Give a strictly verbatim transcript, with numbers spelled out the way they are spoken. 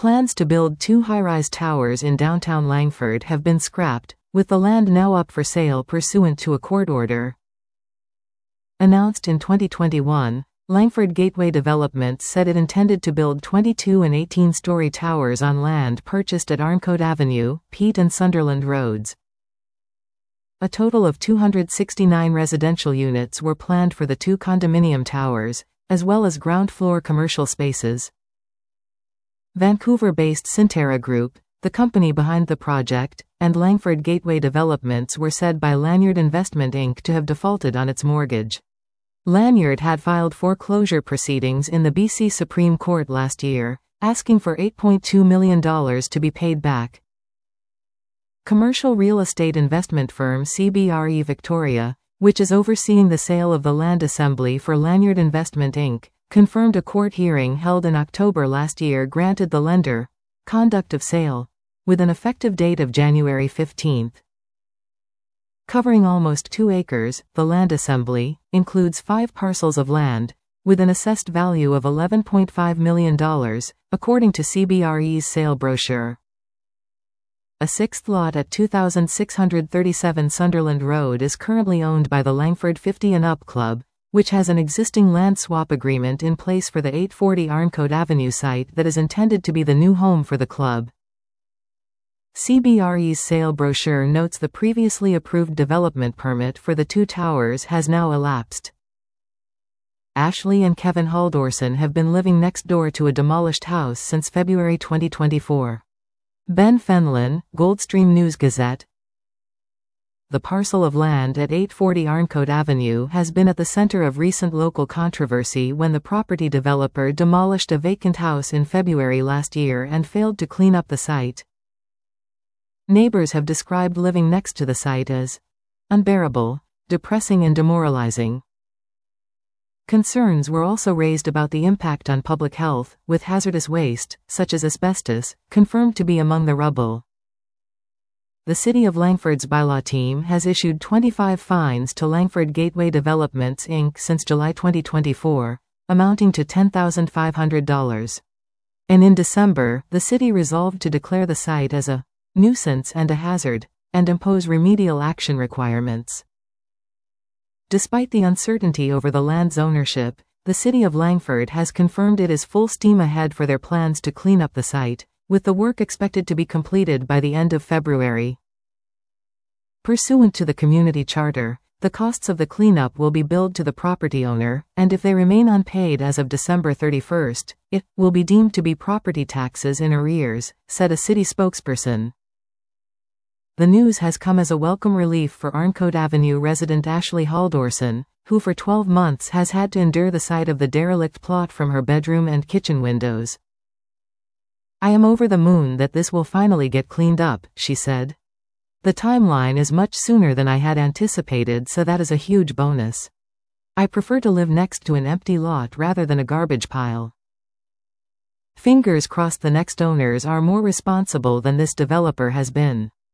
Plans to build two high-rise towers in downtown Langford have been scrapped, with the land now up for sale pursuant to a court order. Announced in twenty twenty-one, Langford Gateway Developments said it intended to build twenty-two and eighteen-story towers on land purchased at Arncote Avenue, Peat and Sunderland Roads. A total of two hundred sixty-nine residential units were planned for the two condominium towers, as well as ground-floor commercial spaces. Vancouver-based Syntera Group, the company behind the project, and Langford Gateway Developments were said by Lanyard Investment Incorporated to have defaulted on its mortgage. Lanyard had filed foreclosure proceedings in the B C Supreme Court last year, asking for eight point two million dollars to be paid back. Commercial real estate investment firm C B R E Victoria, which is overseeing the sale of the land assembly for Lanyard Investment Incorporated, confirmed a court hearing held in October last year granted the lender conduct of sale, with an effective date of January fifteenth. Covering almost two acres, the land assembly includes five parcels of land, with an assessed value of eleven point five million dollars, according to C B R E's sale brochure. A sixth lot at two thousand six hundred thirty-seven Sunderland Road is currently owned by the Langford fifty and Up Club, which has an existing land swap agreement in place for the eight forty Arncote Avenue site that is intended to be the new home for the club. C B R E's sale brochure notes the previously approved development permit for the two towers has now elapsed. Ashley and Kevin Haldorson have been living next door to a demolished house since February twenty twenty-four. Ben Fenlon, Goldstream News Gazette. The parcel of land at eight forty Arncote Avenue has been at the center of recent local controversy when the property developer demolished a vacant house in February last year and failed to clean up the site. Neighbors have described living next to the site as unbearable, depressing and demoralizing. Concerns were also raised about the impact on public health, with hazardous waste, such as asbestos, confirmed to be among the rubble. The City of Langford's bylaw team has issued twenty-five fines to Langford Gateway Developments Incorporated since July twenty twenty-four, amounting to ten thousand five hundred dollars. And in December, the city resolved to declare the site as a nuisance and a hazard, and impose remedial action requirements. Despite the uncertainty over the land's ownership, the City of Langford has confirmed it is full steam ahead for their plans to clean up the site, with the work expected to be completed by the end of February. Pursuant to the community charter, the costs of the cleanup will be billed to the property owner, and if they remain unpaid as of December thirty-first, it will be deemed to be property taxes in arrears, said a city spokesperson. The news has come as a welcome relief for Arncote Avenue resident Ashley Haldorson, who for twelve months has had to endure the sight of the derelict plot from her bedroom and kitchen windows. "I am over the moon that this will finally get cleaned up," she said. "The timeline is much sooner than I had anticipated, so that is a huge bonus. I prefer to live next to an empty lot rather than a garbage pile. Fingers crossed the next owners are more responsible than this developer has been."